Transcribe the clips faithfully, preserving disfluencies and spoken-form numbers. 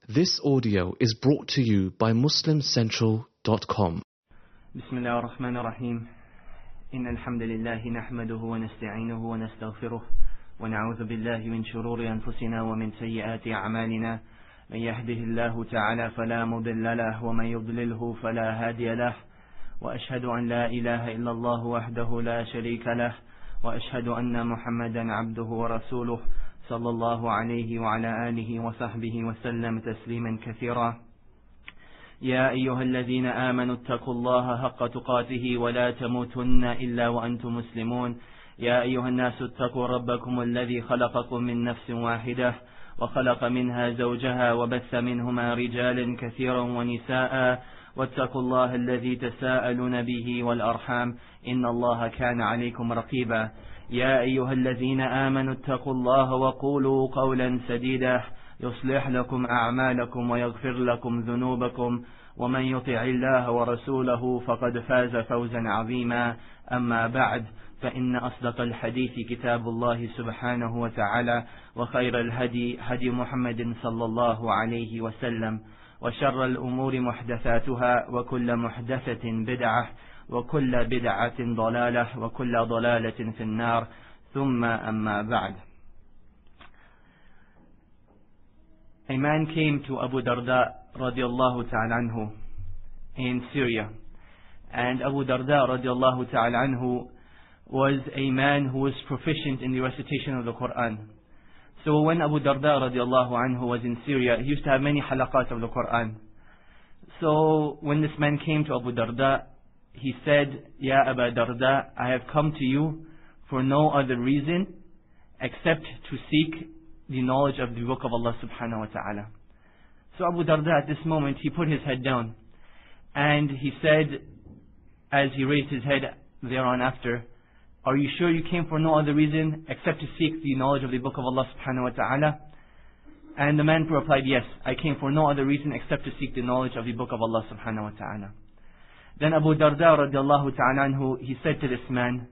This audio is brought to you by muslim central dot com. بسم الله الرحمن الرحيم. إن الحمد لله نحمده ونستعينه ونستغفره ونعوذ بالله من شرور أنفسنا ومن سيئات أعمالنا. من يهده الله تعالى فلا مضل له ومن يضلله فلا هادي له. وأشهد أن لا إله إلا الله وحده لا شريك له. وأشهد أن محمدا عبده ورسوله صلى الله عليه وعلى آله وصحبه وسلم تسليما كثيرا. يا أيها الذين آمنوا اتقوا الله حق تقاته ولا تموتن إلا وأنتم مسلمون. يا أيها الناس اتقوا ربكم الذي خلقكم من نفس واحدة وخلق منها زوجها وبث منهما رجالا كثيرا ونساء واتقوا الله الذي تساءلون به والأرحام إن الله كان عليكم رقيبا. يا أيها الذين آمنوا اتقوا الله وقولوا قولا سديدا يصلح لكم أعمالكم ويغفر لكم ذنوبكم ومن يطع الله ورسوله فقد فاز فوزا عظيما. أما بعد، فإن أصدق الحديث كتاب الله سبحانه وتعالى، وخير الهدي هدي محمد صلى الله عليه وسلم، وشر الأمور محدثاتها وكل محدثة بدعة وكل بدعة ضلالة وكل ضلالة في النار. ثم أما بعد. A man came to Abu Darda radiallahu ta'ala anhu in Syria, and Abu Darda radiallahu ta'ala anhu was a man who was proficient in the recitation of the Quran. So when Abu Darda radiallahu anhu was in Syria, he used to have many halaqat of the Quran. So when this man came to Abu Darda, he said, Ya Abu Darda, I have come to you for no other reason except to seek the knowledge of the book of Allah subhanahu wa ta'ala. So Abu Darda at this moment, he put his head down and he said, as he raised his head thereon after, are you sure you came for no other reason except to seek the knowledge of the book of Allah subhanahu wa ta'ala? And the man replied, yes, I came for no other reason except to seek the knowledge of the book of Allah subhanahu wa ta'ala. Then Abu Darda radiallahu ta'ala anhu, he said to this man,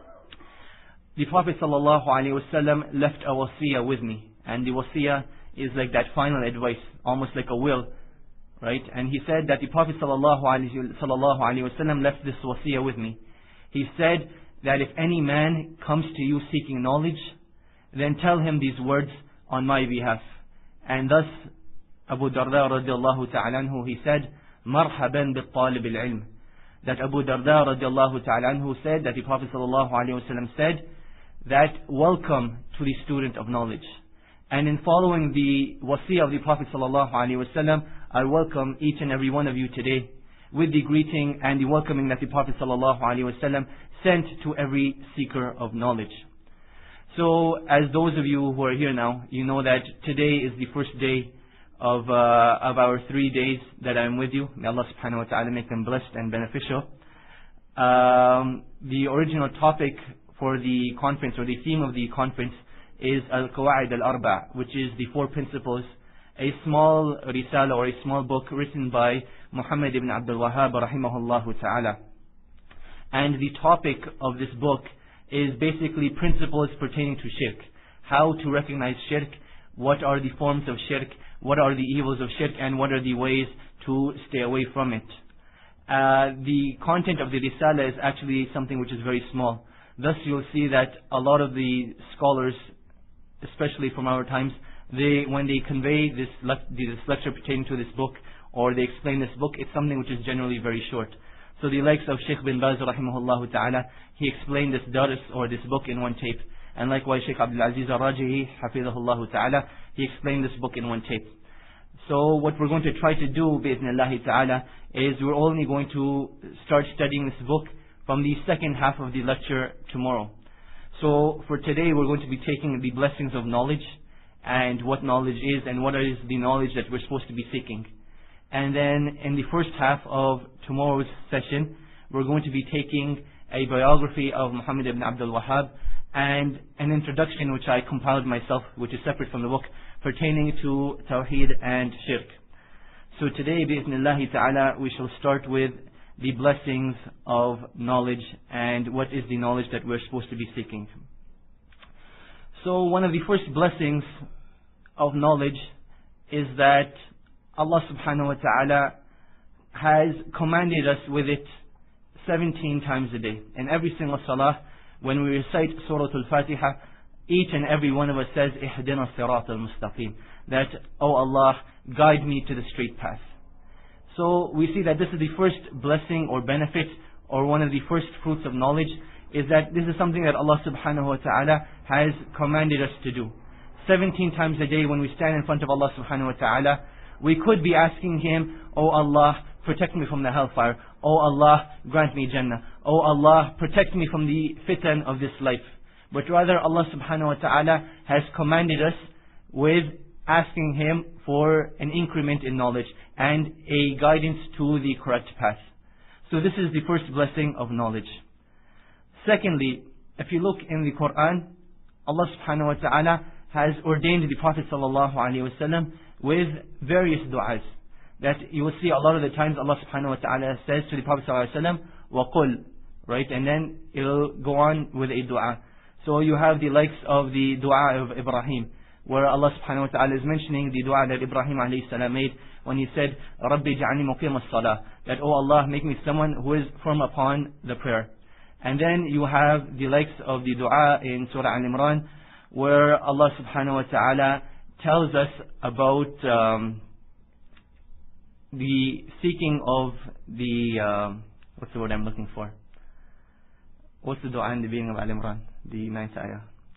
the Prophet sallallahu alaihi wasallam left a wasiyah with me, and the wasiyah is like that final advice, almost like a will, right? And he said that the Prophet sallallahu alaihi wasallam left this wasiyah with me. He said that if any man comes to you seeking knowledge, then tell him these words on my behalf. And thus Abu Darda radiallahu ta'ala anhu, he said, marhaban bil talib al ilm. That Abu Darda radiallahu ta'ala anhu said that the Prophet sallallahu alaihi wasallam said that welcome to the student of knowledge. And in following the wasiyah of the Prophet sallallahu alaihi wasallam, I welcome each and every one of you today with the greeting and the welcoming that the Prophet sallallahu alaihi wasallam sent to every seeker of knowledge. So as those of you who are here now, you know that today is the first day of uh, of our three days that I'm with you. May Allah subhanahu wa ta'ala make them blessed and beneficial. Um, the original topic for the conference, or the theme of the conference, is Al-Qawa'id Al-Arba', which is the four principles, a small risala or a small book written by Muhammad ibn Abdul Wahhab rahimahullah ta'ala. And the topic of this book is basically principles pertaining to shirk. How to recognize shirk, what are the forms of shirk, what are the evils of shirk, and what are the ways to stay away from it. Uh, the content of the risala is actually something which is very small. Thus you'll see that a lot of the scholars, especially from our times, they when they convey this, le- this lecture pertaining to this book, or they explain this book, it's something which is generally very short. So the likes of Sheikh bin Baz rahimahullah ta'ala, he explained this dars or this book in one tape. And likewise Sheikh Abdul Aziz al-Rajihi hafidhahullah ta'ala, he explained this book in one tape. So what we're going to try to do bi'idhnillahi ta'ala is we're only going to start studying this book from the second half of the lecture tomorrow. So for today we're going to be taking the blessings of knowledge and what knowledge is and what is the knowledge that we're supposed to be seeking. And then in the first half of tomorrow's session, we're going to be taking a biography of Muhammad ibn Abdul Wahhab and an introduction which I compiled myself, which is separate from the book, pertaining to Tawheed and Shirk. So today, bi'idhnillahi ta'ala, we shall start with the blessings of knowledge and what is the knowledge that we're supposed to be seeking. So one of the first blessings of knowledge is that Allah subhanahu wa ta'ala has commanded us with it seventeen times a day. In every single salah, when we recite Surah Al-Fatiha, each and every one of us says, Ihdina Sirat al-Mustaqim, that, oh Allah, guide me to the straight path. So we see that this is the first blessing or benefit, or one of the first fruits of knowledge, is that this is something that Allah subhanahu wa ta'ala has commanded us to do. seventeen times a day when we stand in front of Allah subhanahu wa ta'ala, we could be asking Him, oh Allah, protect me from the hellfire. Oh Allah, grant me Jannah. Oh Allah, protect me from the fitan of this life. But rather Allah subhanahu wa ta'ala has commanded us with asking Him for an increment in knowledge and a guidance to the correct path. So this is the first blessing of knowledge. Secondly, if you look in the Quran, Allah subhanahu wa ta'ala has ordained the Prophet sallallahu alaihi wasallam with various du'as. That you will see a lot of the times Allah subhanahu wa ta'ala says to the Prophet sallallahu alaihi wasallam, وَقُلْ, right? And then it will go on with a du'a. So you have the likes of the du'a of Ibrahim, where Allah subhanahu wa ta'ala is mentioning the du'a that Ibrahim alayhi salam made when he said, رَبِّ جَعَلْنِي مُقِيمَ الصَّلَاةِ, that, oh Allah, make me someone who is firm upon the prayer. And then you have the likes of the du'a in Surah Al-Imran, where Allah subhanahu wa ta'ala tells us about um, the seeking of the, uh, what's the word I'm looking for? What's the du'a in the beginning of Al-Imran? The ninth ayah.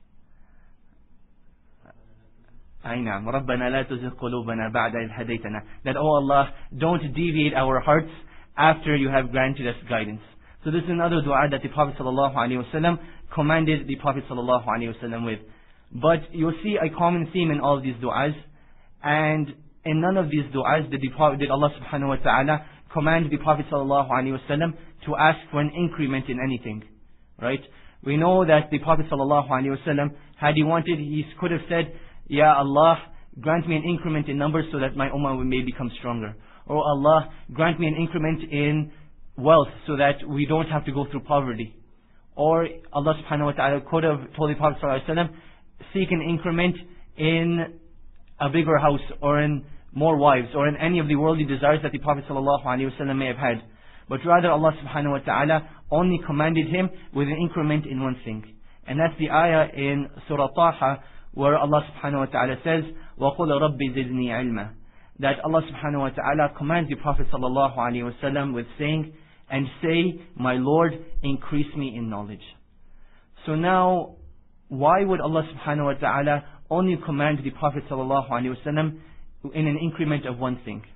أَيْنَعْمُ رَبَّنَا لَا تُزِغْ قُلُوبَنَا بَعْدَ إِذْ هَدَيْتَنَا, that, oh Allah, don't deviate our hearts after you have granted us guidance. So this is another dua that the Prophet ﷺ commanded the Prophet ﷺ with. But you'll see a common theme in all of these du'as, and in none of these du'as did, the Prophet, did Allah subhanahu wa ta'ala command the Prophet ﷺ to ask for an increment in anything. Right? We know that the Prophet ﷺ, had he wanted, he could have said, Ya Allah, grant me an increment in numbers so that my ummah may become stronger. Or Allah, grant me an increment in wealth so that we don't have to go through poverty. Or Allah subhanahu wa ta'ala could have told the Prophet ﷺ, seek an increment in a bigger house, or in more wives, or in any of the worldly desires that the Prophet ﷺ may have had. But rather Allah subhanahu wa ta'ala only commanded him with an increment in one thing. And that's the ayah in Surah Taha, where Allah subhanahu wa ta'ala says, وَقُلَ رَبِّ زِدْنِي عِلْمًا, that Allah subhanahu wa ta'ala commands the Prophet sallallahu alaihi wasallam with saying, and say, my Lord, increase me in knowledge. So now, why would Allah subhanahu wa ta'ala only command the Prophet sallallahu alaihi wasallam in an increment of one thing?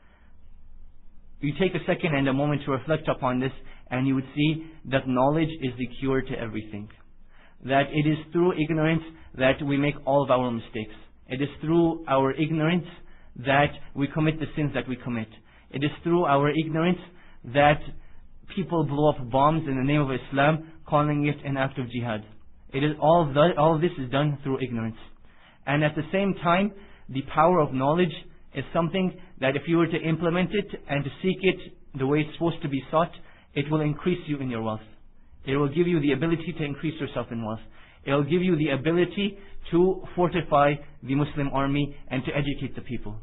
You take a second and a moment to reflect upon this, and you would see that knowledge is the cure to everything. That it is through ignorance that we make all of our mistakes. It is through our ignorance that we commit the sins that we commit. It is through our ignorance that people blow up bombs in the name of Islam, calling it an act of jihad. It is all of, the, all of this is done through ignorance. And at the same time, the power of knowledge is something that if you were to implement it and to seek it the way it's supposed to be sought, it will increase you in your wealth. It will give you the ability to increase yourself in wealth. It will give you the ability to fortify the Muslim army and to educate the people.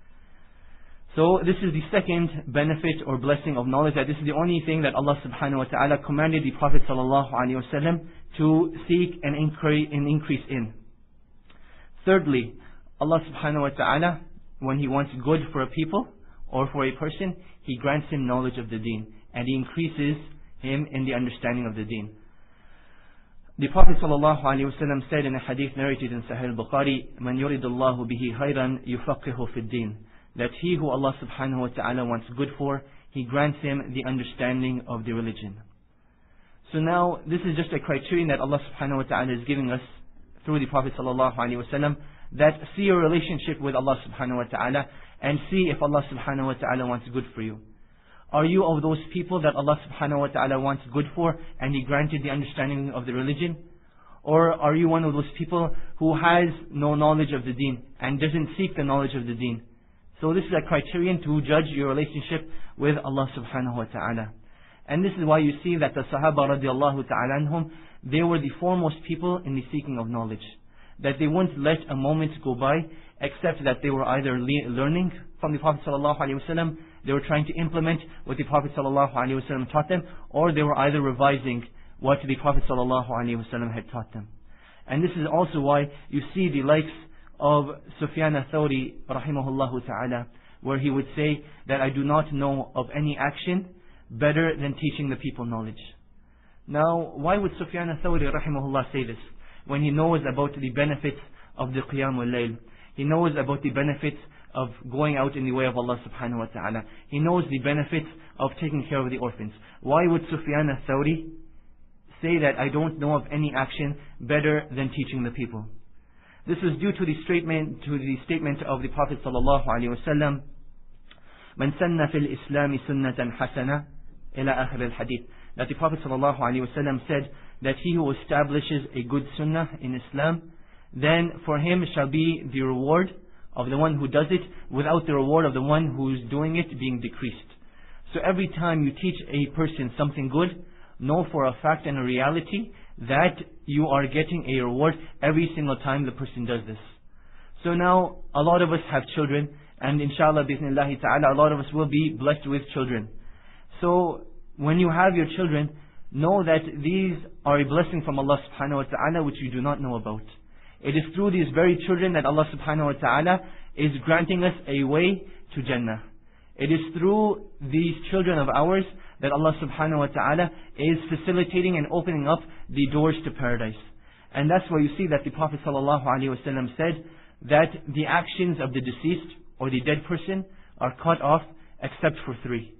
So this is the second benefit or blessing of knowledge, that this is the only thing that Allah subhanahu wa ta'ala commanded the Prophet sallallahu alaihi wasallam to seek and increase, and increase in. Thirdly, Allah subhanahu wa ta'ala, when He wants good for a people or for a person, He grants him knowledge of the deen, and He increases him in the understanding of the deen. The Prophet ﷺ said in a hadith narrated in Sahih al-Bukhari, مَنْ يُرِدُ اللَّهُ بِهِ خَيْرًا يُفَقِّهُ فِي الدِّينِ, that he who Allah subhanahu wa ta'ala wants good for, He grants him the understanding of the religion. So now, this is just a criterion that Allah subhanahu wa ta'ala is giving us through the Prophet ﷺ, that see your relationship with Allah subhanahu wa ta'ala and see if Allah subhanahu wa ta'ala wants good for you. Are you of those people that Allah subhanahu wa ta'ala wants good for and He granted the understanding of the religion? Or are you one of those people who has no knowledge of the deen and doesn't seek the knowledge of the deen? So this is a criterion to judge your relationship with Allah subhanahu wa ta'ala. And this is why you see that the Sahaba radiallahu ta'ala anhum, they were the foremost people in the seeking of knowledge. that they wouldn't let a moment go by except that they were either le learning from the Prophet ﷺ, they were trying to implement what the Prophet ﷺ taught them, or they were either revising what the Prophet ﷺ had taught them. And this is also why you see the likes of Sufyan al-Thawri rahimahullah ta'ala, where he would say that I do not know of any action better than teaching the people knowledge. Now, why would Sufyan al-Thawri rahimahullah say this? When he knows about the benefits of the Qiyamul Layl, he knows about the benefits of going out in the way of Allah subhanahu wa ta'ala, he knows the benefits of taking care of the orphans. Why would Sufyan al-Thawri say that I don't know of any action better than teaching the people? This is due to the statement to the statement of the Prophet sallallahu alaihi wasallam, "Man sanna fil Islam sunnatan hasana ila akhir al hadith." That the Prophet sallallahu alaihi wasallam said that he who establishes a good sunnah in Islam, then for him shall be the reward of the one who does it, without the reward of the one who is doing it being decreased. So every time you teach a person something good, know for a fact and a reality that you are getting a reward every single time the person does this. So now, a lot of us have children, and inshallah, bismillahi ta'ala, a lot of us will be blessed with children. So, when you have your children, know that these are a blessing from Allah subhanahu wa ta'ala which you do not know about. It is through these very children that Allah subhanahu wa ta'ala is granting us a way to Jannah. It is through these children of ours that Allah subhanahu wa ta'ala is facilitating and opening up the doors to paradise. And that's why you see that the Prophet sallallahu alaihi wasallam said that the actions of the deceased or the dead person are cut off except for three.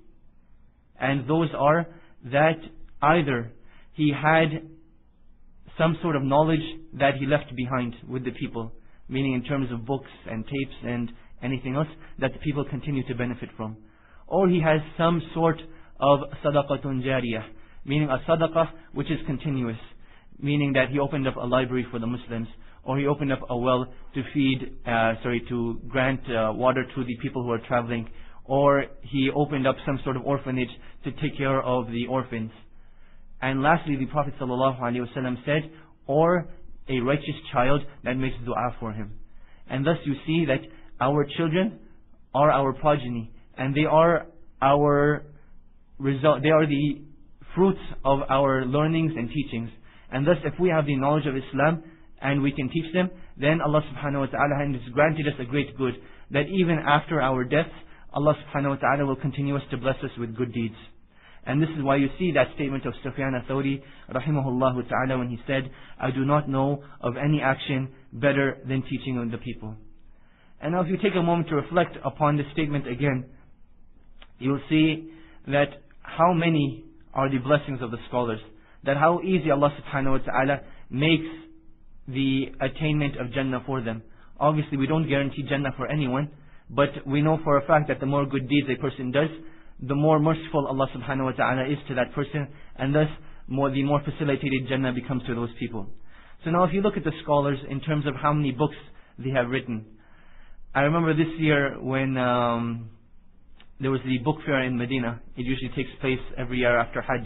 And those are that either he had some sort of knowledge that he left behind with the people, meaning in terms of books and tapes and anything else that the people continue to benefit from. Or he has some sort of sadaqatun jariyah, meaning a sadaqah which is continuous, meaning that he opened up a library for the Muslims, or he opened up a well to feed, uh, sorry, to grant uh, water to the people who are traveling, or he opened up some sort of orphanage to take care of the orphans. And lastly, the Prophet ﷺ said, or a righteous child that makes dua for him. And thus you see that our children are our progeny, and they are our result, they are the fruits of our learnings and teachings. And thus if we have the knowledge of Islam and we can teach them, then Allah subhanahu wa ta'ala has granted us a great good, that even after our deaths, Allah subhanahu wa ta'ala will continue us to bless us with good deeds. And this is why you see that statement of Sufyan al-Thawri rahimahullah ta'ala when he said, I do not know of any action better than teaching the people. And now if you take a moment to reflect upon this statement again, you will see that how many are the blessings of the scholars, that how easy Allah subhanahu wa ta'ala makes the attainment of Jannah for them. Obviously we don't guarantee Jannah for anyone, but we know for a fact that the more good deeds a person does, the more merciful Allah subhanahu wa ta'ala is to that person, and thus more, the more facilitated Jannah becomes to those people. So now if you look at the scholars in terms of how many books they have written, I remember this year when um, there was the book fair in Medina. It usually takes place every year after Hajj.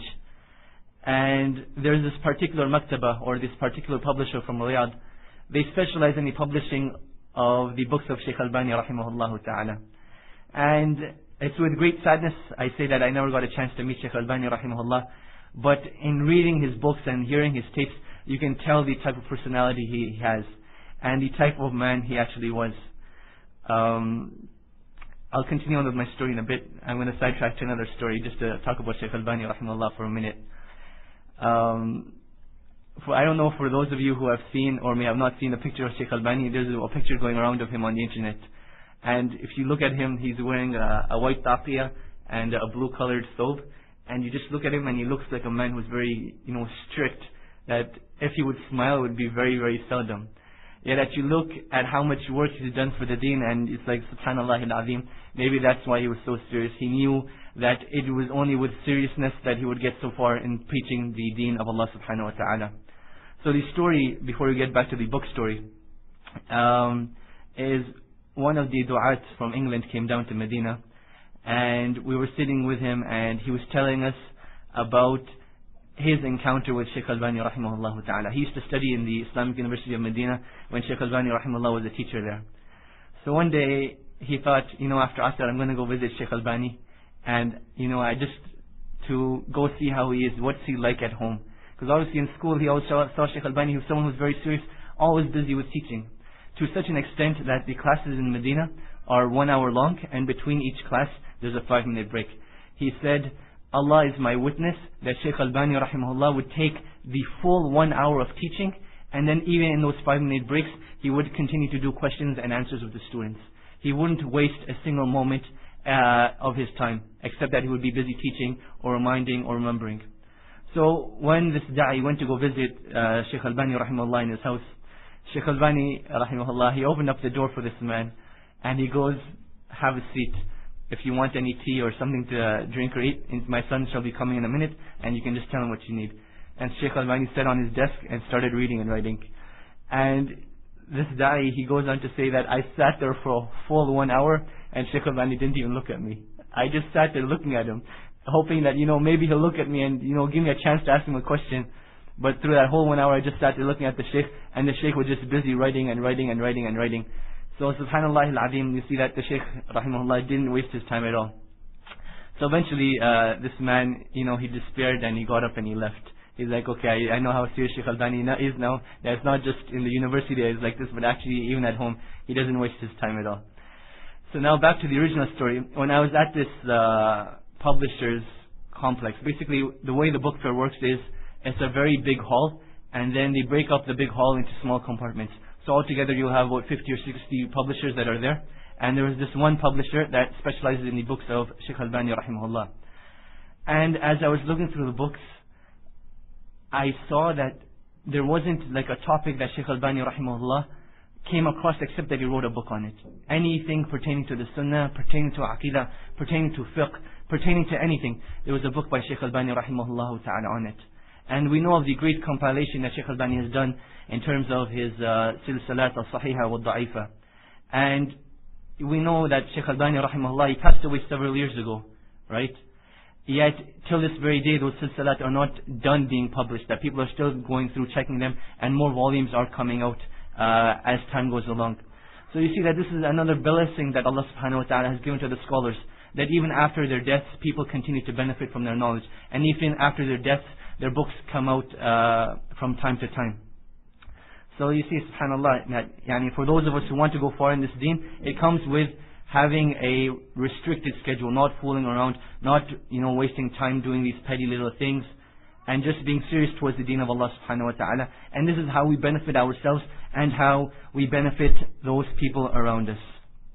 And there's this particular maktaba, or this particular publisher from Riyadh. They specialize in the publishing of the books of Shaykh Albani rahimahullah ta'ala. And it's with great sadness I say that I never got a chance to meet Shaykh Albani rahimahullah. But in reading his books and hearing his tapes, you can tell the type of personality he has and the type of man he actually was. Um, I'll continue on with my story in a bit. I'm going to sidetrack to another story just to talk about Shaykh Albani rahimahullah for a minute. Um, for, I don't know, for those of you who have seen or may have not seen a picture of Shaykh Albani, there's a picture going around of him on the internet. And if you look at him, he's wearing a, a white taqiyah and a blue colored thobe. And you just look at him and he looks like a man who's very, you know, strict, that if he would smile it would be very, very seldom. Yet that you look at how much work he's done for the deen, and it's like subhanallah al-azim, maybe that's why he was so serious. He knew that it was only with seriousness that he would get so far in preaching the deen of Allah subhanahu wa ta'ala. So the story, before we get back to the book story, um, is one of the du'ats from England came down to Medina, and we were sitting with him and he was telling us about his encounter with Shaykh Albani rahimahullah ta'ala. He used to study in the Islamic University of Medina when Shaykh Albani rahimahullah was a teacher there. So one day he thought, you know, after Asr I'm going to go visit Shaykh Albani, and you know, I just to go see how he is, what's he like at home. Because obviously in school he always saw, saw Shaykh Albani, who was someone who was very serious, always busy with teaching. To such an extent that the classes in Medina are one hour long, and between each class there's a five minute break. He said, Allah is my witness that Shaykh Albani rahimahullah would take the full one hour of teaching, and then even in those five minute breaks he would continue to do questions and answers with the students. He wouldn't waste a single moment uh, of his time, except that he would be busy teaching or reminding or remembering. So when this da'i went to go visit uh, Shaykh Albani rahimahullah in his house, Shaykh Albani rahimahullah, he opened up the door for this man and he goes, have a seat. If you want any tea or something to uh, drink or eat, my son shall be coming in a minute and you can just tell him what you need. And Shaykh Albani sat on his desk and started reading and writing. And this da'i, he goes on to say that I sat there for a full one hour and Shaykh Albani didn't even look at me. I just sat there looking at him, hoping that, you know, maybe he'll look at me and, you know, give me a chance to ask him a question. But through that whole one hour I just sat there looking at the Shaykh, and the Shaykh was just busy writing and writing and writing and writing. So subhanallah al-azim, you see that the Shaykh rahimahullah didn't waste his time at all. So eventually uh, this man, you know, he despaired and he got up and he left. He's like, okay, I, I know how serious Shaykh Albani is now. That it's not just in the university that he's like this, but actually even at home, he doesn't waste his time at all. So now back to the original story. When I was at this uh, publisher's complex, basically the way the book fair works is, it's a very big hall, and then they break up the big hall into small compartments. So altogether you'll have about fifty or sixty publishers that are there. And there was this one publisher that specializes in the books of Shaykh Albani rahimahullah. And as I was looking through the books, I saw that there wasn't like a topic that Shaykh Albani rahimahullah came across except that he wrote a book on it. Anything pertaining to the Sunnah, pertaining to Aqidah, pertaining to fiqh, pertaining to anything, there was a book by Shaykh Albani rahimahullah ta'ala on it. And we know of the great compilation that Shaykh Albani has done in terms of his uh, Silsalat al-Sahiha wa al-Da'ifa. And we know that Shaykh Albani rahimahullah, he passed away several years ago, right? Yet, till this very day, those Silsalat are not done being published, that people are still going through, checking them, and more volumes are coming out uh, as time goes along. So you see that this is another blessing that Allah subhanahu wa ta'ala has given to the scholars, that even after their deaths, people continue to benefit from their knowledge. And even after their deaths, their books come out uh, from time to time. So you see, subhanAllah, that, yani, for those of us who want to go far in this deen, it comes with having a restricted schedule, not fooling around, not, you know, wasting time doing these petty little things, and just being serious towards the deen of Allah subhanahu wa ta'ala. And this is how we benefit ourselves and how we benefit those people around us.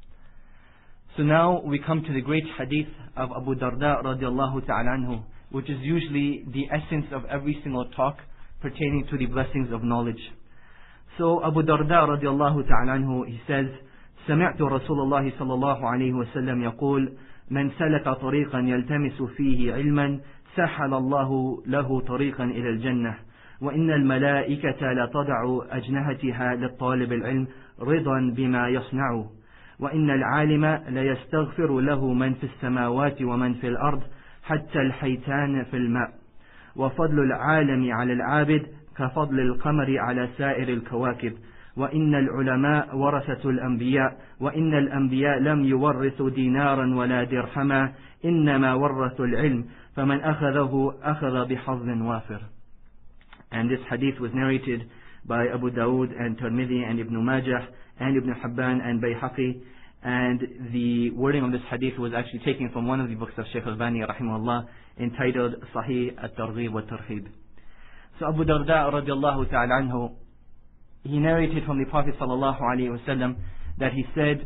So now we come to the great hadith of Abu Darda radiallahu ta'ala anhu, which is usually the essence of every single talk pertaining to the blessings of knowledge. So Abu Darda radiallahu ta'ala anhu, he says, سمعت رسول الله صلى الله عليه وسلم يقول من سلك طريقا يلتمس فيه علما سهل الله له طريقا إلى الجنة وإن الملائكة لتضع أجنحتها للطالب العلم رضا بما يصنع وإن العالم ليستغفر له من في السماوات ومن في الأرض حتى الحيتان في الماء وفضل العالم على العابد كفضل القمر على سائر الكواكب وإن العلماء ورثة الأنبياء وإن الأنبياء لم يورثوا دينارا ولا درهما إنما ورثوا العلم فمن أخذه أخذ بحظ وافر. And this hadith was narrated by Abu Dawood and Tirmidhi and Ibn Majah and Ibn Hibban and Bayhaqi, and the wording of this hadith was actually taken from one of the books of Shaykh Albani rahimahullah entitled Sahih at-Targhib wa Tarhib. So Abu Darda radiallahu ta'ala anhu, he narrated from the Prophet sallallahu alaihi wasallam that he said,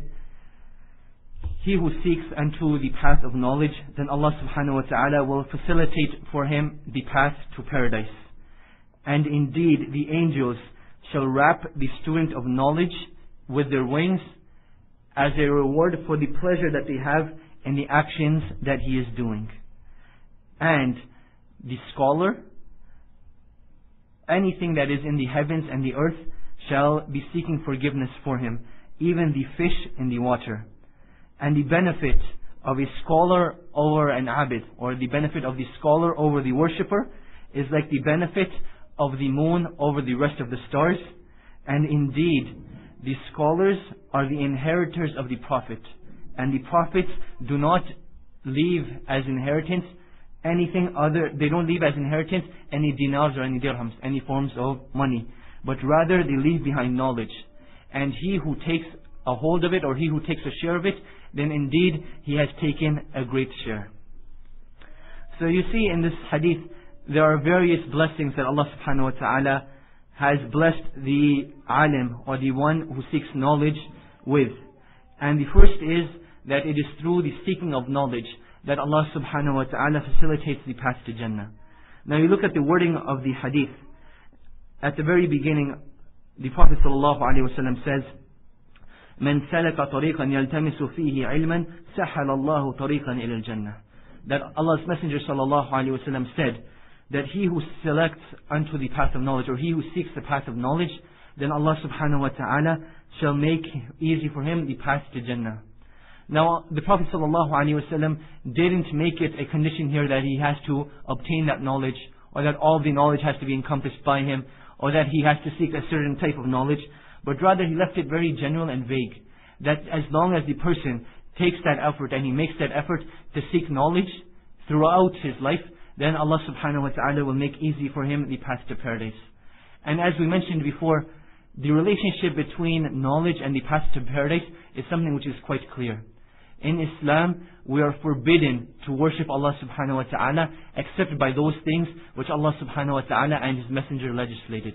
he who seeks unto the path of knowledge, then Allah subhanahu wa ta'ala will facilitate for him the path to paradise. And indeed the angels shall wrap the student of knowledge with their wings as a reward for the pleasure that they have in the actions that he is doing. And the scholar, anything that is in the heavens and the earth, shall be seeking forgiveness for him, even the fish in the water. And the benefit of a scholar over an abid, or the benefit of the scholar over the worshipper, is like the benefit of the moon over the rest of the stars. And indeed, the scholars are the inheritors of the Prophet. And the Prophets do not leave as inheritance anything other, they don't leave as inheritance any dinars or any dirhams, any forms of money. But rather they leave behind knowledge. And he who takes a hold of it, or he who takes a share of it, then indeed he has taken a great share. So you see in this hadith, there are various blessings that Allah subhanahu wa ta'ala has blessed the alim, or the one who seeks knowledge, with. And the first is that it is through the seeking of knowledge that Allah subhanahu wa ta'ala facilitates the path to Jannah. Now you look at the wording of the hadith. At the very beginning, the Prophet sallallahu alaihi wasallam says, "Man salaka tariqan yaltamisu fihi ilman, sahala Allahu tariqan ila al-Jannah." That Allah's Messenger sallallahu alaihi wasallam said that he who selects unto the path of knowledge, or he who seeks the path of knowledge, then Allah subhanahu wa ta'ala shall make easy for him the path to Jannah. Now, the Prophet ﷺ didn't make it a condition here that he has to obtain that knowledge, or that all the knowledge has to be encompassed by him, or that he has to seek a certain type of knowledge, but rather he left it very general and vague. That as long as the person takes that effort and he makes that effort to seek knowledge throughout his life, then Allah subhanahu wa ta'ala will make easy for him the path to paradise. And as we mentioned before, the relationship between knowledge and the path to paradise is something which is quite clear. In Islam, we are forbidden to worship Allah subhanahu wa ta'ala except by those things which Allah subhanahu wa ta'ala and His Messenger legislated.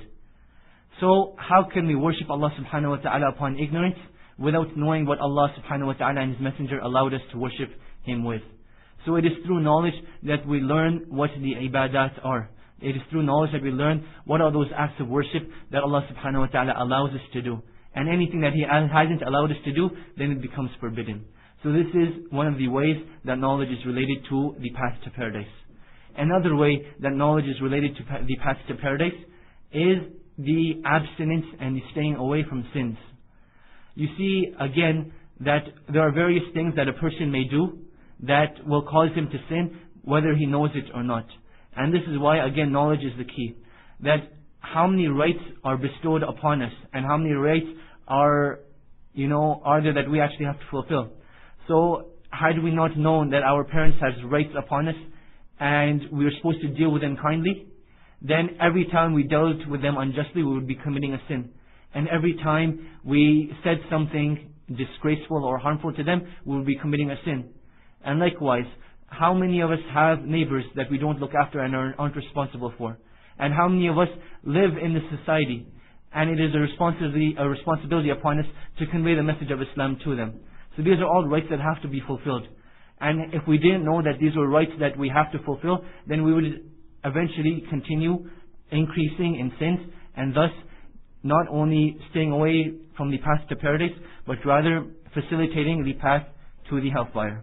So, how can we worship Allah subhanahu wa ta'ala upon ignorance without knowing what Allah subhanahu wa ta'ala and His Messenger allowed us to worship Him with? So it is through knowledge that we learn what the ibadat are. It is through knowledge that we learn what are those acts of worship that Allah subhanahu wa ta'ala allows us to do. And anything that He hasn't allowed us to do, then it becomes forbidden. So this is one of the ways that knowledge is related to the path to paradise. Another way that knowledge is related to the path to paradise is the abstinence and the staying away from sins. You see, again, that there are various things that a person may do that will cause him to sin, whether he knows it or not. And this is why, again, knowledge is the key. That how many rights are bestowed upon us, and how many rights are, you know, are there that we actually have to fulfill. So, had we not known that our parents have rights upon us, and we are supposed to deal with them kindly, then every time we dealt with them unjustly, we would be committing a sin. And every time we said something disgraceful or harmful to them, we would be committing a sin. And likewise, how many of us have neighbors that we don't look after and aren't responsible for? And how many of us live in this society, and it is a responsibility, a responsibility upon us to convey the message of Islam to them? So these are all rights that have to be fulfilled. And if we didn't know that these were rights that we have to fulfill, then we would eventually continue increasing in sins, and thus not only staying away from the path to paradise, but rather facilitating the path to the hellfire.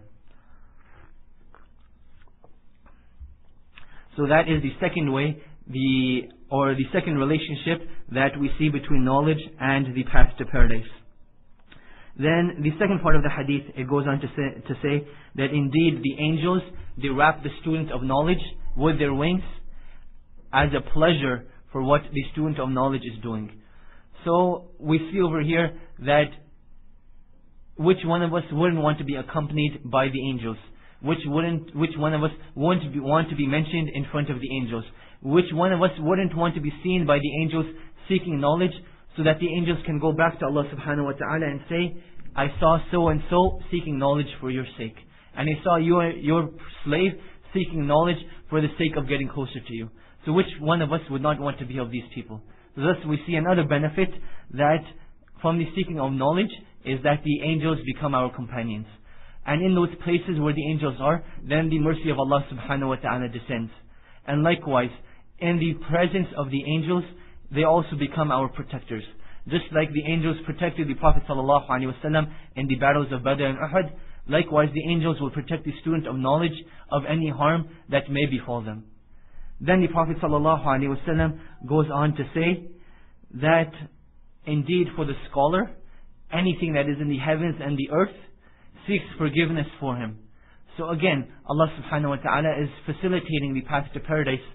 So that is the second way, the or the second relationship that we see between knowledge and the path to paradise. Then the second part of the hadith, it goes on to say, to say that indeed the angels, they wrap the student of knowledge with their wings as a pleasure for what the student of knowledge is doing. So we see over here that which one of us wouldn't want to be accompanied by the angels? Which wouldn't, which one of us wouldn't be, want to be mentioned in front of the angels? Which one of us wouldn't want to be seen by the angels seeking knowledge, so that the angels can go back to Allah subhanahu wa ta'ala and say, I saw so and so seeking knowledge for your sake. And I saw your, your slave seeking knowledge for the sake of getting closer to you. So which one of us would not want to be of these people? So thus we see another benefit that from the seeking of knowledge is that the angels become our companions. And in those places where the angels are, then the mercy of Allah subhanahu wa ta'ala descends. And likewise, in the presence of the angels, they also become our protectors. Just like the angels protected the Prophet sallallahu alaihi wasallam in the battles of Badr and Uhud, likewise the angels will protect the student of knowledge of any harm that may befall them. Then the Prophet sallallahu alaihi wasallam goes on to say that indeed for the scholar, anything that is in the heavens and the earth seeks forgiveness for him. So again, Allah subhanahu wa ta'ala is facilitating the path to paradise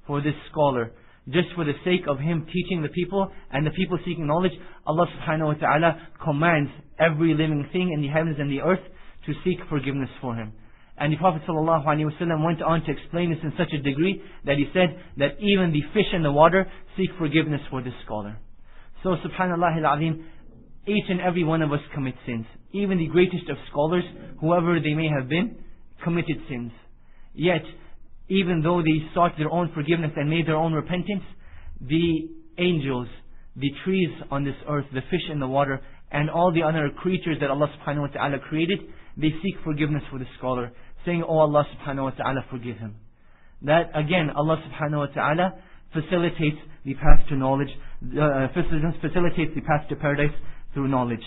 for this scholar, just for the sake of him teaching the people and the people seeking knowledge, Allah subhanahu wa ta'ala commands every living thing in the heavens and the earth to seek forgiveness for him. And the Prophet sallallahu alaihi wasallam went on to explain this in such a degree that he said that even the fish in the water seek forgiveness for this scholar. So subhanallah al-azim, each and every one of us commit sins. Even the greatest of scholars, whoever they may have been, committed sins. Yet, even though they sought their own forgiveness and made their own repentance, the angels, the trees on this earth, the fish in the water, and all the other creatures that Allah subhanahu wa ta'ala created, they seek forgiveness for the scholar, saying, "Oh Allah subhanahu wa ta'ala, forgive him." That again, Allah subhanahu wa ta'ala facilitates the path to knowledge, uh, facilitates the path to paradise through knowledge.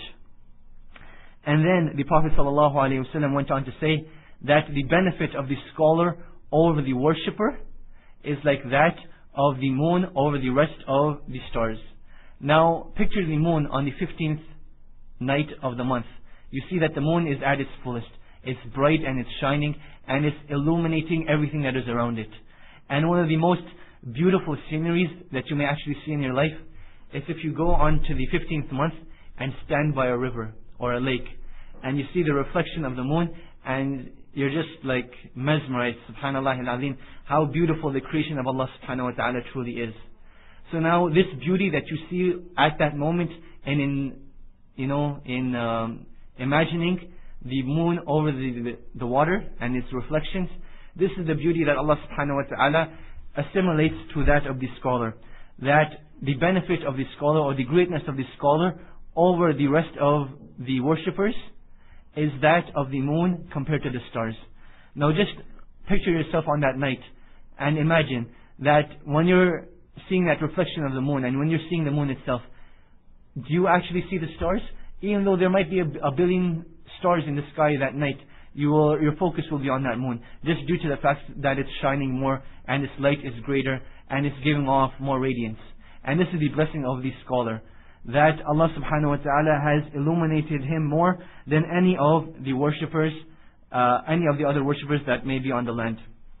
And then the Prophet sallallahu alaihi wasallam went on to say that the benefit of the scholar over the worshipper is like that of the moon over the rest of the stars. Now, picture the moon on the fifteenth night of the month. You see that the moon is at its fullest. It's bright and it's shining and it's illuminating everything that is around it. And one of the most beautiful sceneries that you may actually see in your life is if you go on to the fifteenth month and stand by a river or a lake and you see the reflection of the moon and you're just like mesmerized, subhanallah al-azim, how beautiful the creation of Allah subhanahu wa ta'ala truly is. So now this beauty that you see at that moment and in, you know, in um, imagining the moon over the, the, the water and its reflections, this is the beauty that Allah subhanahu wa ta'ala assimilates to that of the scholar. That the benefit of the scholar or the greatness of the scholar over the rest of the worshippers is that of the moon compared to the stars. Now just picture yourself on that night and imagine that when you're seeing that reflection of the moon and when you're seeing the moon itself, do you actually see the stars? Even though there might be a, a billion stars in the sky that night, you will, your focus will be on that moon, just due to the fact that it's shining more and its light is greater and it's giving off more radiance. And this is the blessing of the scholar, that Allah subhanahu wa ta'ala has illuminated him more than any of the worshippers, uh, any of the other worshippers that may be on the land.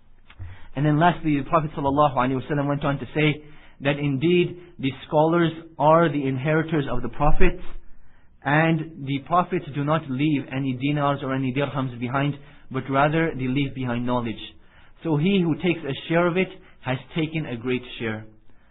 And then lastly, the Prophet sallallahu alaihi wasallam went on to say that indeed the scholars are the inheritors of the prophets, and the prophets do not leave any dinars or any dirhams behind, but rather they leave behind knowledge. So he who takes a share of it has taken a great share.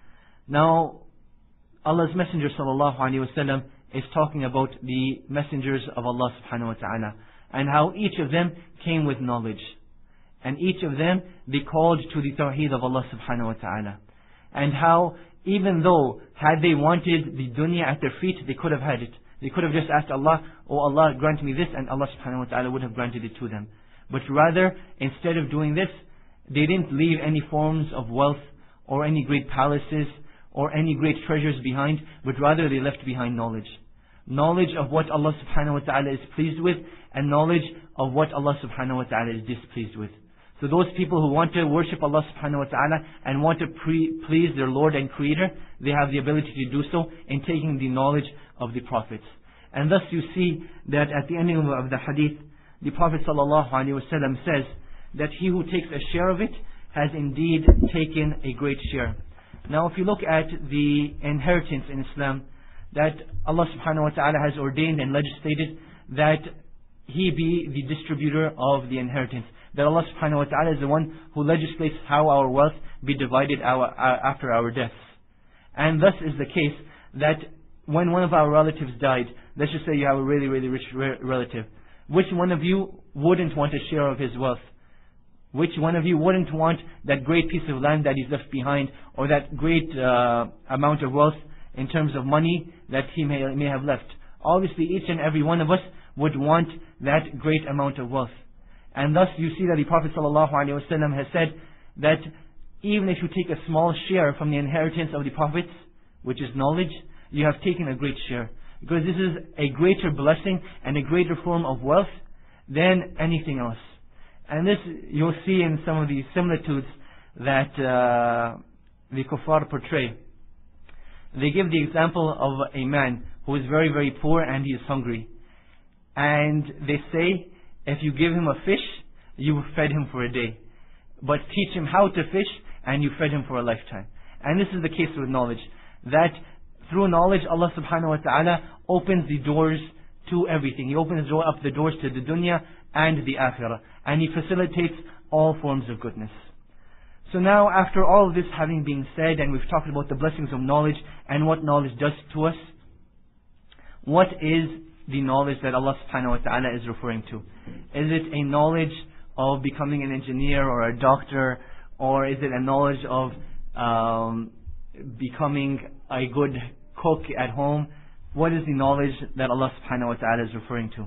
Now, Allah's Messenger sallallahu alaihi wasallam is talking about the messengers of Allah subhanahu wa ta'ala and how each of them came with knowledge. And each of them, they called to the tawheed of Allah subhanahu wa ta'ala. And how even though had they wanted the dunya at their feet, they could have had it. They could have just asked Allah, "Oh Allah, grant me this," and Allah subhanahu wa ta'ala would have granted it to them. But rather, instead of doing this, they didn't leave any forms of wealth or any great palaces or any great treasures behind, but rather they left behind knowledge. Knowledge of what Allah subhanahu wa ta'ala is pleased with, and knowledge of what Allah subhanahu wa ta'ala is displeased with. So those people who want to worship Allah subhanahu wa ta'ala and want to pre- please their Lord and Creator, they have the ability to do so in taking the knowledge of the prophets. And thus you see that at the ending of the hadith, the Prophet sallallahu alaihi wasallam says that he who takes a share of it has indeed taken a great share. Now if you look at the inheritance in Islam, that Allah subhanahu wa ta'ala has ordained and legislated that He be the distributor of the inheritance. That Allah subhanahu wa ta'ala is the one who legislates how our wealth be divided our, uh, after our deaths. And thus is the case that when one of our relatives died, let's just say you have a really, really rich re- relative, which one of you wouldn't want a share of his wealth? Which one of you wouldn't want that great piece of land that he's left behind, or that great uh, amount of wealth in terms of money that he may, may have left? Obviously each and every one of us would want that great amount of wealth. And thus you see that the Prophet ﷺ has said that even if you take a small share from the inheritance of the Prophets, which is knowledge, you have taken a great share. Because this is a greater blessing and a greater form of wealth than anything else. And this you'll see in some of the similitudes that uh, the kuffar portray. They give the example of a man who is very, very poor and he is hungry. And they say, if you give him a fish, you fed him for a day. But teach him how to fish, and you fed him for a lifetime. And this is the case with knowledge, that through knowledge Allah subhanahu wa ta'ala opens the doors to everything. He opens up the doors to the dunya and the akhirah, and He facilitates all forms of goodness. So now, after all of this having been said, and we've talked about the blessings of knowledge and what knowledge does to us, what is the knowledge that Allah subhanahu wa ta'ala is referring to? Is it a knowledge of becoming an engineer or a doctor, or is it a knowledge of um, becoming a good cook at home? What is the knowledge that Allah subhanahu wa ta'ala is referring to?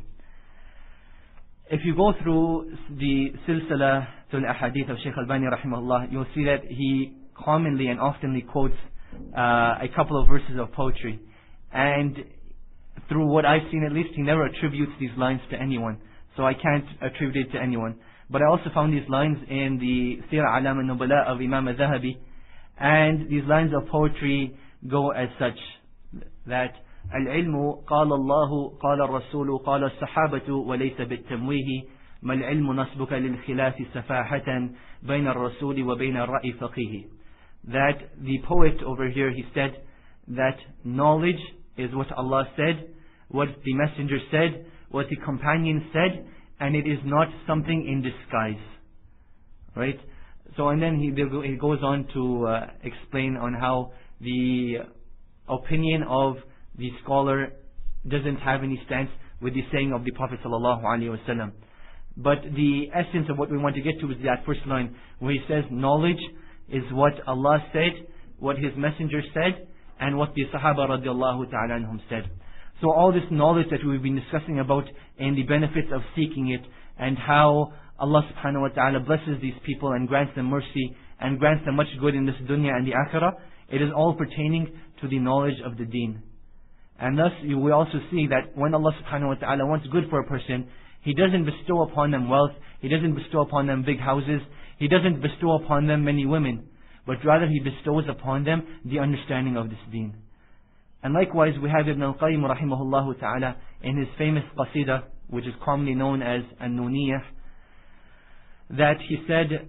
If you go through the Silsila Tul Ahadith of Shaykh Albani rahimahullah, you'll see that he commonly and oftenly quotes uh, a couple of verses of poetry. And through what I've seen at least, he never attributes these lines to anyone. So I can't attribute it to anyone. But I also found these lines in the Sir Alam al-Nubala of Imam al-Zahabi. And these lines of poetry go as such, that العلم قال الله قال الرسول قال الصحابة وليس بالتمويه ما العلم نصبك للخلاف سفاحة بين الرسول وبين الرأي فقيه. That the poet over here, he said that knowledge is what Allah said, what the messenger said, what the companion said, and it is not something in disguise. Right? So and then he, he goes on to uh, explain on how the opinion of the scholar doesn't have any stance with the saying of the Prophet sallallahu alaihi wasallam. But the essence of what we want to get to is that first line where he says knowledge is what Allah said, what His messenger said, and what the Sahaba radiallahu ta'ala anhum said. So all this knowledge that we've been discussing about and the benefits of seeking it, and how Allah subhanahu wa ta'ala blesses these people and grants them mercy and grants them much good in this dunya and the akhirah, it is all pertaining to the knowledge of the deen. And thus we also see that when Allah subhanahu wa ta'ala wants good for a person, He doesn't bestow upon them wealth, He doesn't bestow upon them big houses, He doesn't bestow upon them many women, but rather He bestows upon them the understanding of this deen. And likewise we have Ibn al-Qayyim rahimahullah ta'ala in his famous qasida, which is commonly known as An-Nuniyah, that he said,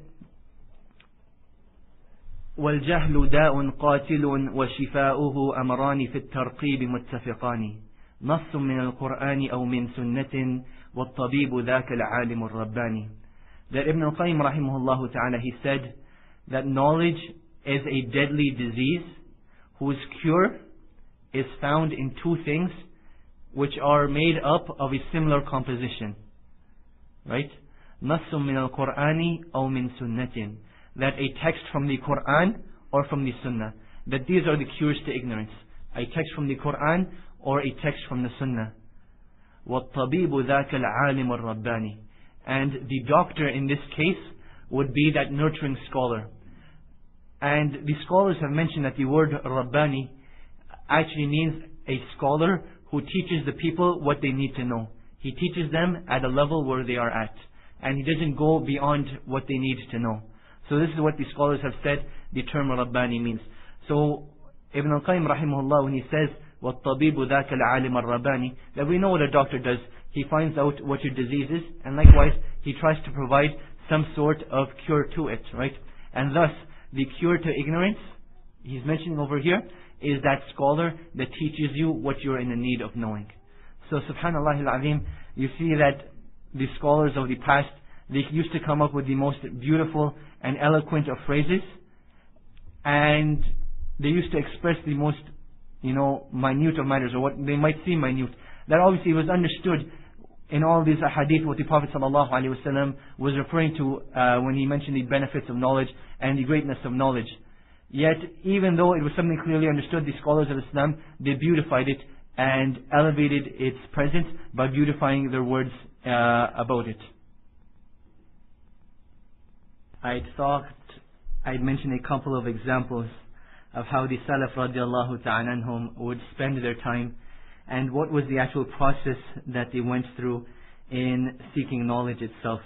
والجهل داء قاتل وشفاؤه أمران في الترقيب متفقان نص من القرآن أو من سنة والطبيب ذاك العالم الرباني. That Ibn al-Qayyim rahimahullah ta'ala, he said that knowledge is a deadly disease whose cure is found in two things which are made up of a similar composition. Right? نص من القرآن أو من سنة, that a text from the Quran or from the Sunnah, that these are the cures to ignorance, a text from the Quran or a text from the Sunnah. وَالطَّبِيبُ ذَاكَ الْعَالِمُ الرَّبَّانِ, and the doctor in this case would be that nurturing scholar. And the scholars have mentioned that the word Rabbani actually means a scholar who teaches the people what they need to know. He teaches them at a level where they are at, and he doesn't go beyond what they need to know. So this is what the scholars have said the term Rabbani means. So Ibn al-Qayyim rahimahullah, when he says وَالطَّبِيبُ ذَاكَ الْعَالِمَ الرَّبَّانِ, that we know what a doctor does. He finds out what your disease is, and likewise he tries to provide some sort of cure to it, right? And thus the cure to ignorance he's mentioning over here is that scholar that teaches you what you're in the need of knowing. So subhanallah al-azim, you see that the scholars of the past, they used to come up with the most beautiful and eloquent of phrases, and they used to express the most, you know, minute of matters, or what they might seem minute. That obviously was understood in all these ahadith what the Prophet sallallahu alaihi wasallam was referring to uh, when he mentioned the benefits of knowledge and the greatness of knowledge. Yet, even though it was something clearly understood, the scholars of Islam, they beautified it and elevated its presence by beautifying their words uh, about it. I thought I'd mention a couple of examples of how the Salaf radiallahu ta'ala anhum would spend their time, and what was the actual process that they went through in seeking knowledge itself.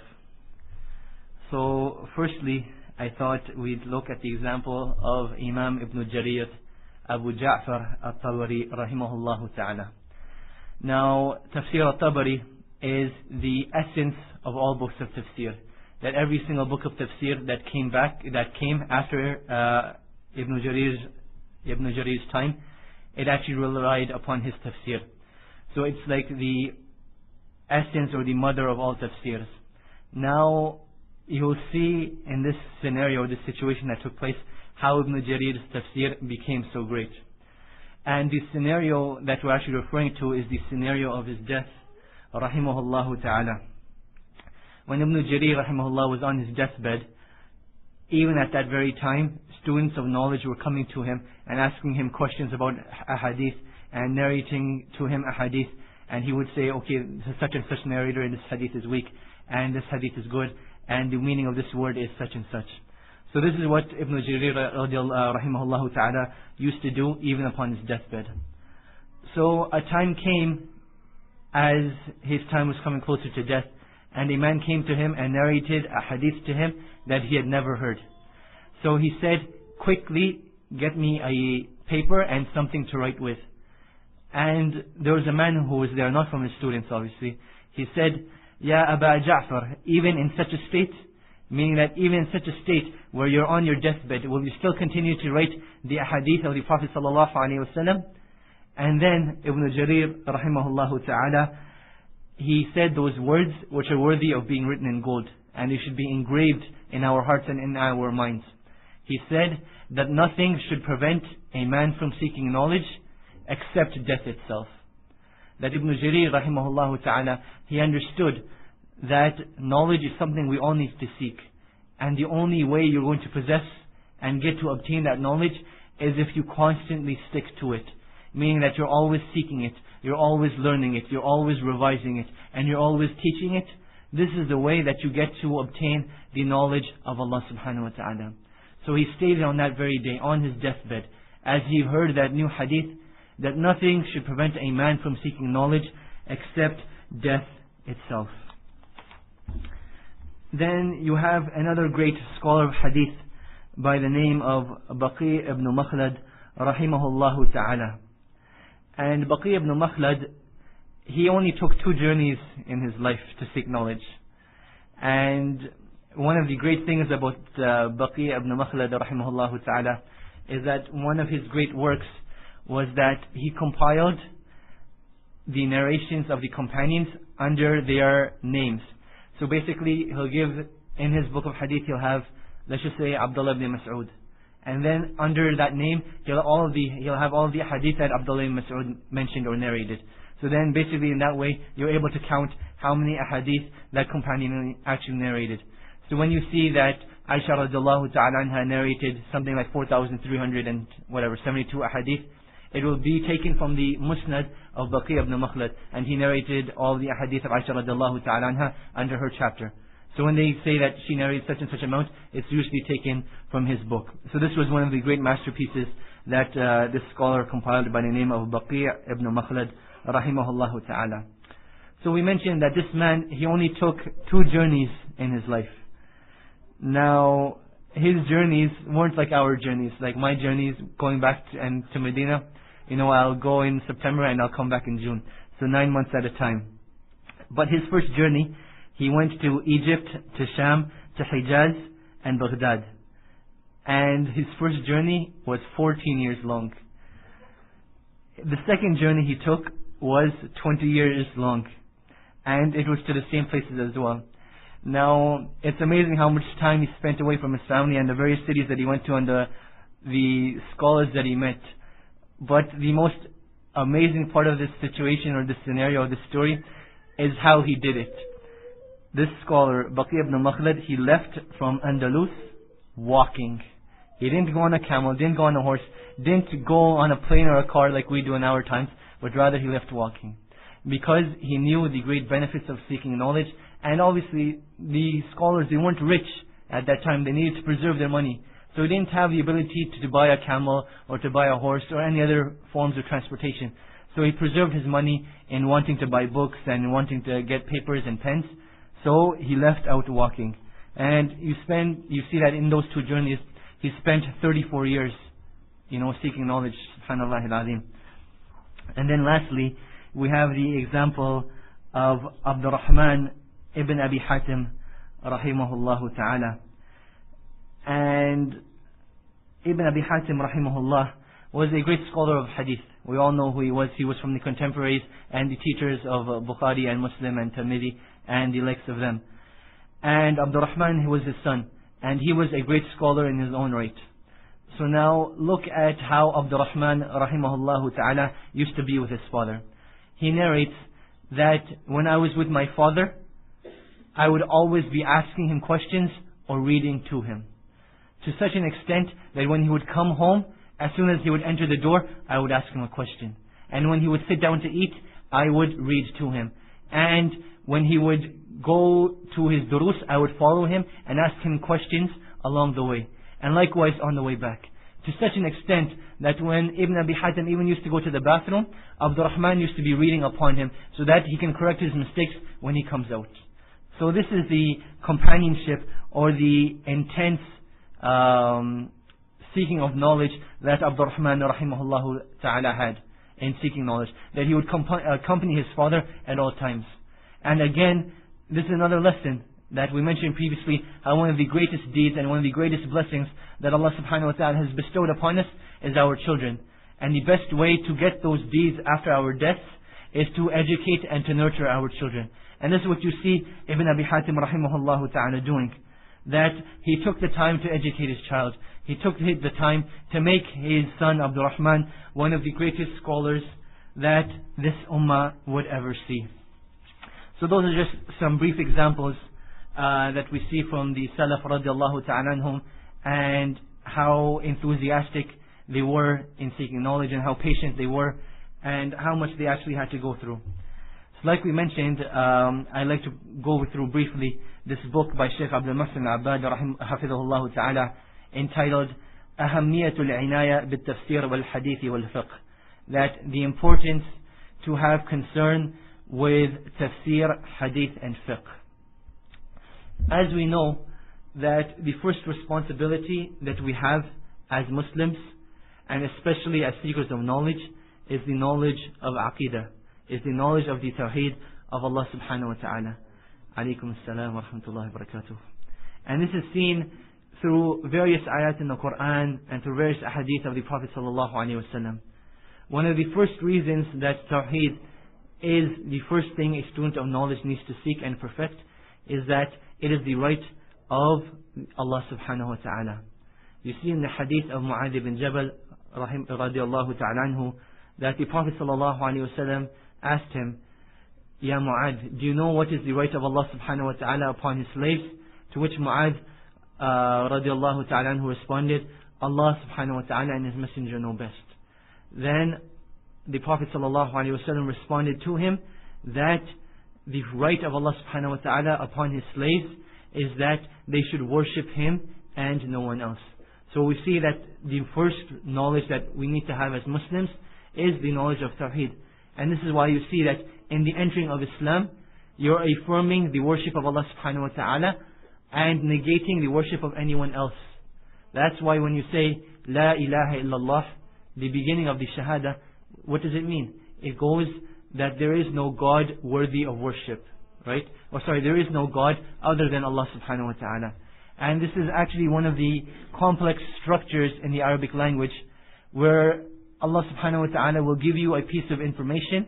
So firstly, I thought we'd look at the example of Imam Ibn Jarir Abu Ja'far al-Tabari rahimahullah ta'ala. Now, Tafsir al-Tabari is the essence of all books of tafsir. that every single book of tafsir that came back, that came after uh, Ibn Jarir, Ibn Jarir's time, it actually relied upon his tafsir. So it's like the essence or the mother of all tafsirs. Now you'll see in this scenario, this situation that took place, how Ibn Jarir's tafsir became so great. And the scenario that we're actually referring to is the scenario of his death, rahimahullah ta'ala. When Ibn Jarir rahimahullah was on his deathbed, even at that very time, students of knowledge were coming to him and asking him questions about a hadith and narrating to him a hadith, and he would say, okay, such and such narrator in this hadith is weak, and this hadith is good, and the meaning of this word is such and such. So this is what Ibn Jarir rahimahullah ta'ala used to do even upon his deathbed. So a time came as his time was coming closer to death, and a man came to him and narrated a hadith to him that he had never heard. So he said, quickly get me a paper and something to write with. And there was a man who was there, not from his students obviously. He said, Ya Aba Ja'far, even in such a state, meaning that even in such a state where you're on your deathbed, will you still continue to write the hadith of the Prophet sallallahu alaihi wasallam? And then Ibn Jarir rahimahullah ta'ala, he said those words which are worthy of being written in gold, and they should be engraved in our hearts and in our minds. He said that nothing should prevent a man from seeking knowledge except death itself. That Ibn Jarir rahimahullah ta'ala, he understood that knowledge is something we all need to seek, and the only way you're going to possess and get to obtain that knowledge is if you constantly stick to it, meaning that you're always seeking it, you're always learning it, you're always revising it, and you're always teaching it. This is the way that you get to obtain the knowledge of Allah subhanahu wa ta'ala. So he stated on that very day, on his deathbed, as he heard that new hadith, that nothing should prevent a man from seeking knowledge except death itself. Then you have another great scholar of hadith by the name of Baqi ibn Makhlad rahimahullah ta'ala. And Baqi ibn Makhlad, he only took two journeys in his life to seek knowledge. And one of the great things about uh, Baqi ibn Makhlad rahimahullah ta'ala is that one of his great works was that he compiled the narrations of the companions under their names. So basically, he'll give, in his book of hadith, he'll have, let's just say, Abdullah ibn Mas'ud. And then under that name, he'll, all of the, he'll have all the hadith that Abdullah ibn Mas'ud mentioned or narrated. So then basically in that way, you're able to count how many hadith that companion actually narrated. So when you see that Aisha radiallahu ta'ala anha narrated something like four thousand three hundred and whatever, seventy-two hadith, it will be taken from the Musnad of Baqi ibn Makhlad, and he narrated all the hadith of Aisha radiallahu ta'ala anha under her chapter. So when they say that she narrated such and such amount, it's usually taken from his book. So this was one of the great masterpieces that uh, this scholar compiled by the name of Baqi ibn Makhlad rahimahullah ta'ala. So we mentioned that this man, he only took two journeys in his life. Now, his journeys weren't like our journeys, like my journeys going back to, and to Medina. You know, I'll go in September and I'll come back in June. So nine months at a time. But his first journey, he went to Egypt, to Sham, to Hijaz, and Baghdad. And his first journey was fourteen years long. The second journey he took was twenty years long. And it was to the same places as well. Now, it's amazing how much time he spent away from his family and the various cities that he went to and the, the scholars that he met. But the most amazing part of this situation or this scenario, this story, is how he did it. This scholar, Baqi ibn Makhlad, he left from Andalus walking. He didn't go on a camel, didn't go on a horse, didn't go on a plane or a car like we do in our times, but rather he left walking. Because he knew the great benefits of seeking knowledge, and obviously the scholars, they weren't rich at that time, they needed to preserve their money. So he didn't have the ability to, to buy a camel or to buy a horse or any other forms of transportation. So he preserved his money in wanting to buy books and wanting to get papers and pens. So he left out walking. And you spend, you see that in those two journeys, he spent thirty-four years, you know, seeking knowledge, subhanallah al-azim. And then lastly, we have the example of Abdurrahman ibn Abi Hatim, rahimahullah ta'ala. And Ibn Abi Hatim rahimahullah was a great scholar of hadith. We all know who he was. He was from the contemporaries and the teachers of Bukhari and Muslim and Tirmidhi and the likes of them. And Abdurrahman, he was his son, and he was a great scholar in his own right. So now look at how Abdurrahman rahimahullah ta'ala used to be with his father. He narrates that when I was with my father, I would always be asking him questions or reading to him. To such an extent that when he would come home, as soon as he would enter the door, I would ask him a question. And when he would sit down to eat, I would read to him. And when he would go to his durus, I would follow him and ask him questions along the way. And likewise on the way back. To such an extent that when Ibn Abi Hatim even used to go to the bathroom, Abdurrahman used to be reading upon him so that he can correct his mistakes when he comes out. So this is the companionship or the intense um, seeking of knowledge that Abdurrahman rahimahullah ta'ala had in seeking knowledge. That he would accompany his father at all times. And again, this is another lesson that we mentioned previously, how one of the greatest deeds and one of the greatest blessings that Allah subhanahu wa ta'ala has bestowed upon us is our children. And the best way to get those deeds after our deaths is to educate and to nurture our children. And this is what you see Ibn Abi Hatim rahimahullah ta'ala doing. That he took the time to educate his child. He took the time to make his son Abdurrahman one of the greatest scholars that this ummah would ever see. So those are just some brief examples uh, that we see from the Salaf radiallahu ta'ala anhum, and how enthusiastic they were in seeking knowledge and how patient they were and how much they actually had to go through. So like we mentioned, um, I'd like to go through briefly this book by Shaykh Abdul Muhsin Al-Abbad hafidhahullah ta'ala, entitled أهمية العناية بالتفسير والحديث والفقه, that the importance to have concern with tafsir, hadith and fiqh. As we know that the first responsibility that we have as Muslims, and especially as seekers of knowledge, is the knowledge of Aqidah, is the knowledge of the Tawheed of Allah subhanahu wa ta'ala. Alaykum as-salam wa rahmatullahi wa barakatuh. And this is seen through various ayat in the Quran and through various ahadith of the Prophet sallallahu alaihi wasallam. One of the first reasons that Tawheed is the first thing a student of knowledge needs to seek and perfect is that it is the right of Allah subhanahu wa ta'ala. You see in the hadith of Mu'adh ibn Jabal radiallahu ta'ala anhu that the Prophet sallallahu alaihi wasallam asked him, Ya Mu'adh, do you know what is the right of Allah subhanahu wa ta'ala upon his slaves? To which Mu'adh uh, radiallahu ta'ala anhu responded, Allah subhanahu wa ta'ala and his messenger know best. Then the Prophet sallallahu alaihi wasallam responded to him that the right of Allah subhanahu wa ta'ala upon his slaves is that they should worship him and no one else. So we see that the first knowledge that we need to have as Muslims is the knowledge of Tawheed. And this is why you see that in the entering of Islam, you're affirming the worship of Allah subhanahu wa ta'ala and negating the worship of anyone else. That's why when you say La ilaha illallah, the beginning of the Shahada, what does it mean? It goes that there is no God worthy of worship, right? Or sorry, there is no God other than Allah subhanahu wa ta'ala. And this is actually one of the complex structures in the Arabic language where Allah subhanahu wa ta'ala will give you a piece of information,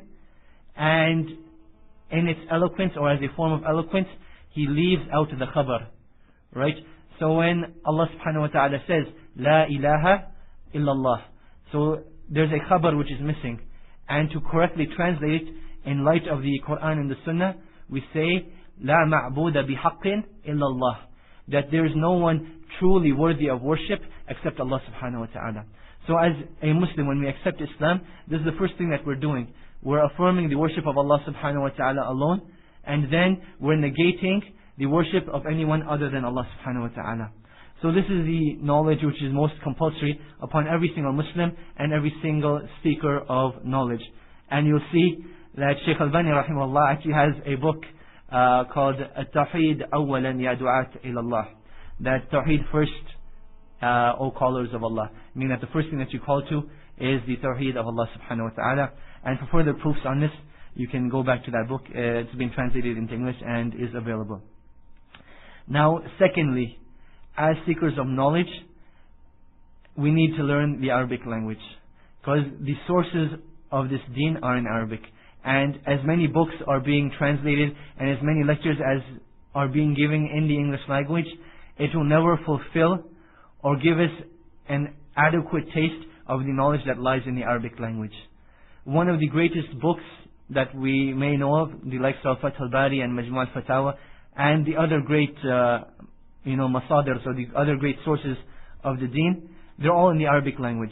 and in its eloquence or as a form of eloquence, He leaves out the khabar, right? So when Allah subhanahu wa ta'ala says La ilaha illallah, so there's a khabar which is missing, and to correctly translate it in light of the Quran and the Sunnah, we say La ma'buda bihaqqin illallah, that there is no one truly worthy of worship except Allah subhanahu wa ta'ala. So as a Muslim, when we accept Islam, this is the first thing that we're doing. We're affirming the worship of Allah subhanahu wa ta'ala alone, and then we're negating the worship of anyone other than Allah subhanahu wa ta'ala. So this is the knowledge which is most compulsory upon every single Muslim and every single seeker of knowledge. And you'll see that Shaykh Al-Bani rahimahullah actually has a book uh, called At-Tawheed Awalan Ya Du'at Ilallah. That Tawheed first, uh, O callers of Allah. Meaning that the first thing that you call to is the Tawheed of Allah subhanahu wa ta'ala. And for further proofs on this, you can go back to that book. Uh, it's been translated into English and is available. Now, secondly, as seekers of knowledge, we need to learn the Arabic language, because the sources of this deen are in Arabic. And as many books are being translated and as many lectures as are being given in the English language, it will never fulfill or give us an adequate taste of the knowledge that lies in the Arabic language. One of the greatest books that we may know of, the likes of Fath al-Bari and Majmu' al-Fatawa, and the other great, uh, you know, masadr, or the other great sources of the deen, they're all in the Arabic language.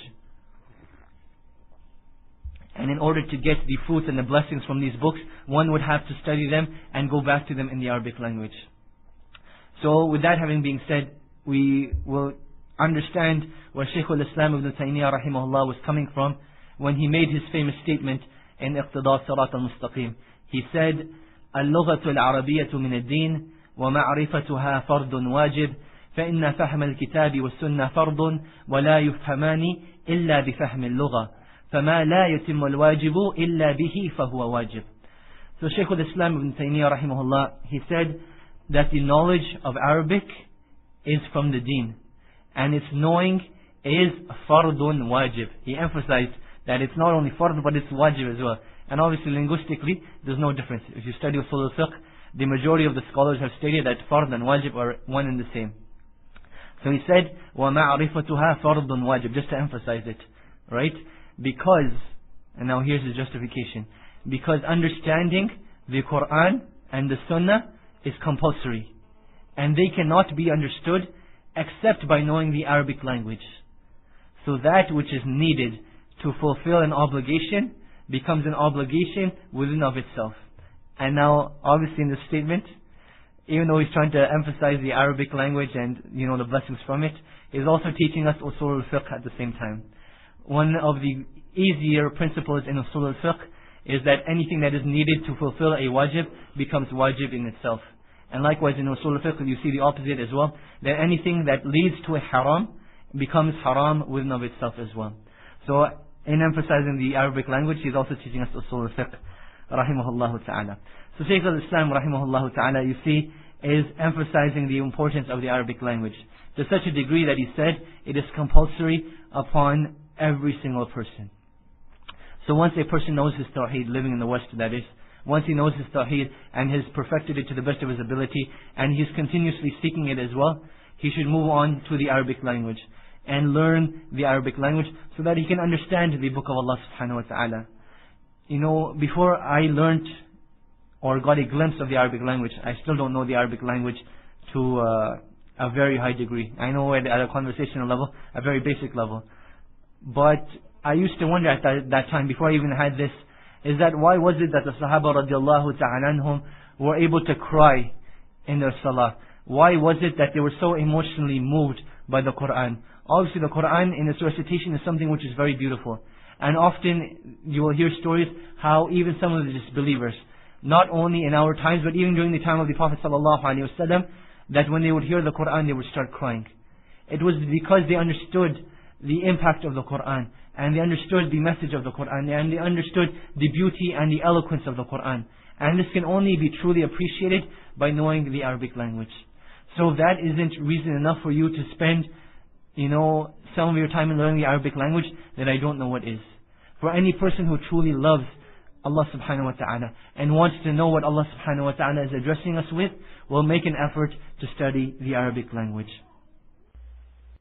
And in order to get the fruits and the blessings from these books, one would have to study them and go back to them in the Arabic language. So with that having been said, we will understand where Shaykh al-Islam ibn Taymiyyah rahimahullah was coming from when he made his famous statement in Iqtida Sirat al-Mustaqim. He said, اللغة العربية من الدين ومعرفتها فرض واجب فإن فهم الكتاب والسنة فرض ولا يفهمان إلا بفهم اللغة فما لا يتم الواجب إلا به فهو واجب. So Shaykh al-Islam ibn Taymiyyah rahimahullah, he said that the knowledge of Arabic is from the deen, and its knowing is fardun wajib. He emphasized that it's not only fard but it's wajib as well. And obviously linguistically there's no difference. If you study usul al-fiqh, the majority of the scholars have stated that fard and wajib are one and the same. So he said وَمَعْرِفَتُهَا فَرْضٌ wajib, just to emphasize it, right? Because, and now here's the justification, because understanding the Quran and the Sunnah is compulsory, and they cannot be understood except by knowing the Arabic language. So that which is needed to fulfill an obligation becomes an obligation within of itself. And now, obviously in this statement, even though he's trying to emphasize the Arabic language and, you know, the blessings from it, he's also teaching us usul al-fiqh at the same time. One of the easier principles in usul al-fiqh is that anything that is needed to fulfill a wajib becomes wajib in itself. And likewise in usul al-fiqh you see the opposite as well, that anything that leads to a haram becomes haram within of itself as well. So in emphasizing the Arabic language, he's also teaching us usul al-fiqh rahimahullah ta'ala. So Shaykh al-Islam rahimahullah ta'ala, you see, is emphasizing the importance of the Arabic language to such a degree that he said it is compulsory upon every single person. So once a person knows his tawheed, living in the West that is, once he knows his tawheed and has perfected it to the best of his ability, and he's continuously seeking it as well, he should move on to the Arabic language and learn the Arabic language so that he can understand the book of Allah subhanahu wa ta'ala. You know, before I learnt or got a glimpse of the Arabic language, I still don't know the Arabic language to uh, a very high degree. I know at a conversational level, a very basic level. But I used to wonder at that, that time, before I even had this, is that why was it that the Sahaba radiallahu ta'ala anhum were able to cry in their salah? Why was it that they were so emotionally moved by the Quran? Obviously the Quran in its recitation is something which is very beautiful. And often you will hear stories how even some of the disbelievers, not only in our times but even during the time of the Prophet sallallahu alaihi wasallam, that when they would hear the Quran they would start crying. It was because they understood the impact of the Quran, and they understood the message of the Quran, and they understood the beauty and the eloquence of the Quran. And this can only be truly appreciated by knowing the Arabic language. So if that isn't reason enough for you to spend, you know, some of your time in learning the Arabic language, then I don't know what is. For any person who truly loves Allah subhanahu wa ta'ala and wants to know what Allah subhanahu wa ta'ala is addressing us with, will make an effort to study the Arabic language.